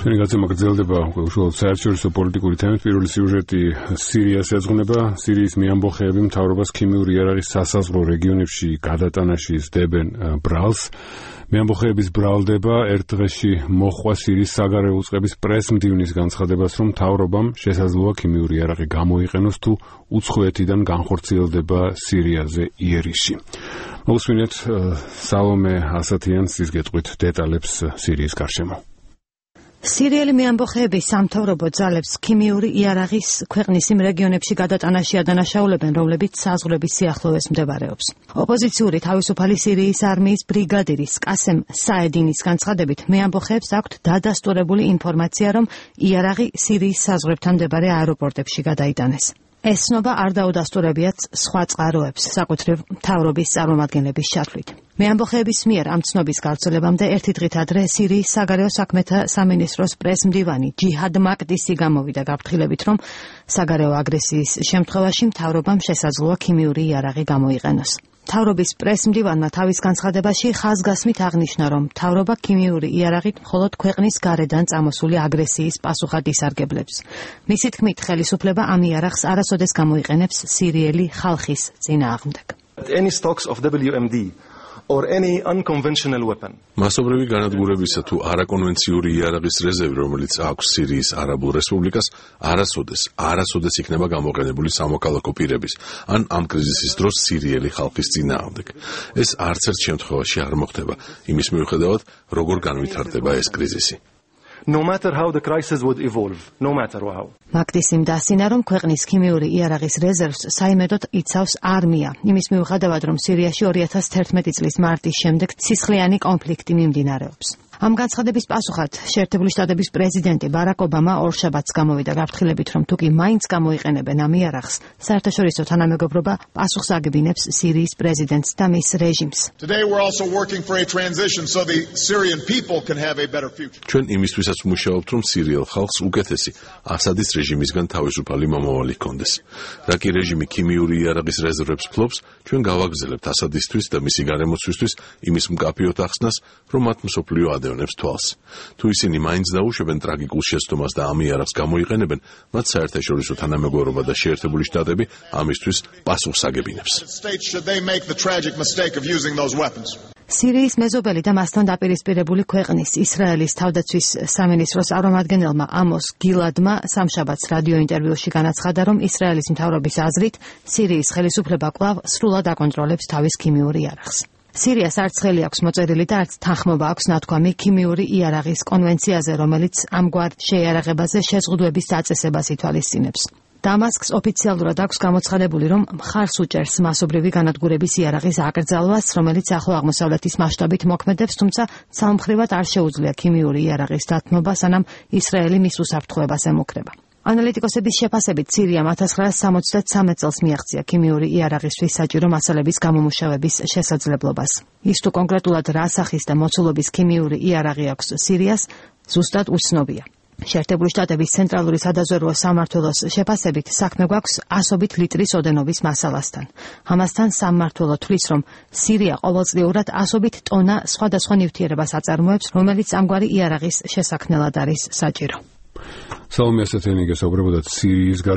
ჩვენი გაცემა გრძელდება უშუალოდ საერთაშორისო პოლიტიკური თემით. პირველი სიუჟეტი სირიას ეძღვნება. სირიის მეამბოხეები მთავრობას ქიმიური იარაღის სასაზღვრო რეგიონებში გადატანაში სდებენ ბრალს. მეამბოხეების ბრალდება ერთ დღეში მოჰყვა სირიის საგარეო უწყების პრეს-მდივნის განცხადებას, რომ მთავრობამ შესაძლოა ქიმიური იარაღი გამოიყენოს თუ უცხოეთიდან განხორციელდება სირიაზე იერიში. მოვუსმინეთ სალომე ასათიანს ის გეტყვით დეტალებს სირიის გარშემო. სირიელი მეამბოხეები სამთავრობო ძალებს ქიმიური იარაღის ქვეყნის იმ რეგიონებში გადატანაში ადანაშაულებენ, რომლებიც საზღვრების სიახლოვეს მდებარეობს. ოპოზიციური თავისუფალი სირიის არმიის ბრიგადირის კასემ საედინის განცხადებით, მეამბოხეებს აქვთ დადასტურებული ინფორმაცია, რომ იარაღი სირიის საზღვრებთან მდებარე აეროპორტებში გადაიტანეს. ეს ცნობა არ დაუდასტურებიათ სხვა წყაროებს, საკუთრივ მთავრობის წარმომადგენლების ჩათვლით. მეამბოხეების მიერ ამ ცნობის გავრცელებამდე ერთი დღით ადრე სირიის საგარეო საქმეთა სამინისტროს პრეს-მდივანი ჯიჰად მაკდისი გამოვიდა გაფრთხილებით, რომ საგარეო აგრესიის შემთხვევაში მთავრობამ შესაძლოა ქიმიური იარაღი გამოიყენოს. მთავრობის პრეს-მდივანმა თავის განცხადებაში ხაზგასმით აღნიშნა, რომ მთავრობა ქიმიური იარაღით მხოლოდ ქვეყნის გარედან წამოსული აგრესიის პასუხად ისარგებლებს. მისი თქმით, ხელისუფლება ამ იარაღს არასოდეს გამოიყენებს სირიელი ხალხის წინააღმდეგ. Any stocks of WMD or any unconventional weapon. მასობრივი განადგურებისა თუ არაკონვენციური იარაღის რეზერვი, რომელიც აქვს სირიის არაბულ რესპუბლიკას, არასოდეს იქნება გამოყენებული სამოქალაქო პირების ან ამ კრიზისის დროს სირიელი ხალხის წინააღმდეგ. ეს არც ერთ შემთხვევაში არ მოხდება, იმის მიუხედავად, როგორ განვითარდება ეს კრიზისი. No matter how the crisis would evolve, no matter how. მაკდისიმ დასინა, რომ ქვეყნის ქიმიური იარაღის რეზერვს საიმედოდ იცავს არმია. იმის მიუხედავად, რომ სირიაში 2011 წლის მარტის შემდეგ ცისხლიანი კონფლიქტი მიმდინარეობს. ამ განცხადების პასუხად შეერთებული შტატების პრეზიდენტი ბარაკ ობამა ორშაბათს გამოვიდა გაფრთხილებით, რომ თუკი მაინც გამოიყენებენ ამ იარაღს, საერთაშორისო თანამეგობრობა პასუხს აგებინებს სირიის პრეზიდენტს და მის რეჟიმს. ჩვენ იმისთვისაც ვმუშაობთ, რომ სირიელ ხალხს უკეთესი ასადის რეჟიმისგან თავისუფალი მომავალი ჰქონდეს. რა კი რეჟიმი ქიმიური იარაღის რეზერვებს ფლობს, ჩვენ გავაგრძელებთ ასადისთვის და მისი გარემოცვისთვის იმის მკაფიოდ ახსნას, რომ მათ მსოფლიო ადევნებს თვალს. თუ ისინი მაინც დაუშვებენ ტრაგიკულ შეცდომას და ამ იარაღს გამოიყენებენ, მათ საერთაშორისო თანამეგობრობა და შეერთებული შტატები ამისთვის პასუხს აგებინებს. სირიის მეზობელი და მასთან დაპირისპირებული ქვეყნის ისრაელის თავდაცვის სამინისტროს წარმომადგენელმა ამოს გილადმა სამშაბათს რადიო ინტერვიუში განაცხადა, რომ ისრაელის მთავრობის აზრით სირიის ხელისუფლება კვლავ სრულად აკონტროლებს თავის ქიმიური იარაღს. სირიას არც ხელი აქვს მოწერილი და არც თანხმობა აქვს ნათქვამი ქიმიური იარაღის კონვენციაზე, რომელიც ამგვარ შეიარაღებაზე შეზღუდვების დაწესებას ითვალისწინებს. დამასკს ოფიციალურად აქვს გამოცხადებული, რომ მხარს უჭერს მასობრივი განადგურების იარაღის აკრძალვას, რომელიც ახლო აღმოსავლეთის მასშტაბით მოქმედებს, თუმცა სამხრივად არ შეუძლია ქიმიური იარაღის დათმობა, სანამ ისრაელი მის უსაფრთხოებას ემუქრება. ანალიტიკოსების შეფასებით, სირიამ 1973 წელს მიაღწია ქიმიური იარაღისთვის საჭირო მასალების გამომუშავების შესაძლებლობას. ის თუ კონკრეტულად რა სახის და მოცულობის ქიმიური იარაღი აქვს სირიას, ზუსტად უცნობია. შეერთებული შტატების ცენტრალური სადაზვერვო სამმართველოს შეფასებით, საქმე გვაქვს 100 ლიტრის ოდენობის მასალასთან. ამასთან სამმართველო თვლის, რომ სირია ყოველწლიურად 100 ტონა სხვადასხვა ნივთიერებას აწარმოებს, რომელიც ამგვარი იარაღის შესაქმნელად არის საჭირო. სალომე ასათიანი გესაუბრებოდა სირიის